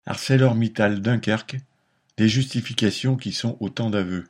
ArcelorMittal Dunkerque, des justifications qui sont autant d'aveux.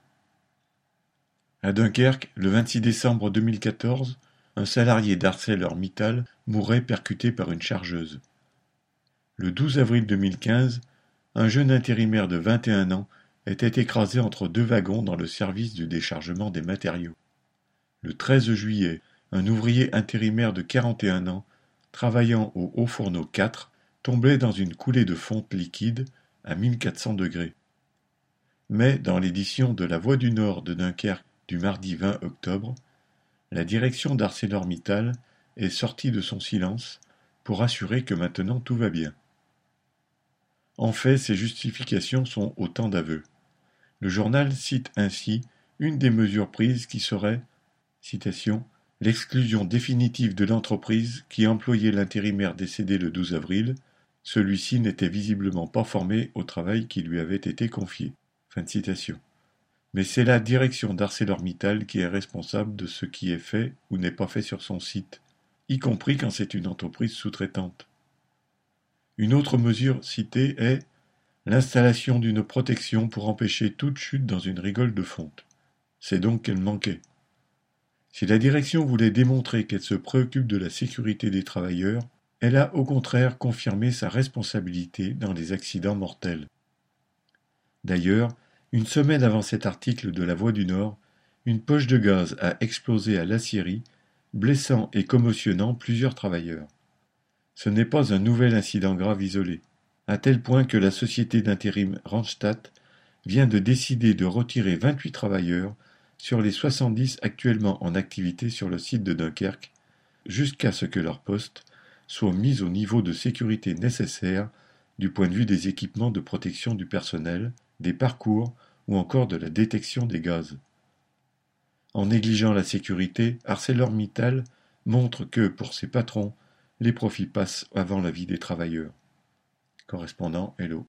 À Dunkerque, le 26 décembre 2014, un salarié d'ArcelorMittal mourait percuté par une chargeuse. Le 12 avril 2015, un jeune intérimaire de 21 ans était écrasé entre deux wagons dans le service du déchargement des matériaux. Le 13 juillet, un ouvrier intérimaire de 41 ans, travaillant au Haut-Fourneau 4, tombait dans une coulée de fonte liquide à 1400 degrés. Mais dans l'édition de La Voix du Nord de Dunkerque du mardi 20 octobre, la direction d'ArcelorMittal est sortie de son silence pour assurer que maintenant tout va bien. En fait, ces justifications sont autant d'aveux. Le journal cite ainsi une des mesures prises qui serait, citation, « l'exclusion définitive de l'entreprise qui employait l'intérimaire décédé le 12 avril. Celui-ci n'était visiblement pas formé au travail qui lui avait été confié. » Fin de citation. Mais c'est la direction d'ArcelorMittal qui est responsable de ce qui est fait ou n'est pas fait sur son site, y compris quand c'est une entreprise sous-traitante. Une autre mesure citée est l'installation d'une protection pour empêcher toute chute dans une rigole de fonte. C'est donc qu'elle manquait. Si la direction voulait démontrer qu'elle se préoccupe de la sécurité des travailleurs, elle a au contraire confirmé sa responsabilité dans les accidents mortels. D'ailleurs, une semaine avant cet article de La Voix du Nord, une poche de gaz a explosé à Lacierie, blessant et commotionnant plusieurs travailleurs. Ce n'est pas un nouvel incident grave isolé, à tel point que la société d'intérim Randstad vient de décider de retirer 28 travailleurs sur les 70 actuellement en activité sur le site de Dunkerque, jusqu'à ce que leur poste soit mis au niveau de sécurité nécessaire du point de vue des équipements de protection du personnel, des parcours ou encore de la détection des gaz. En négligeant la sécurité, ArcelorMittal montre que, pour ses patrons, les profits passent avant la vie des travailleurs. Correspondant Hello.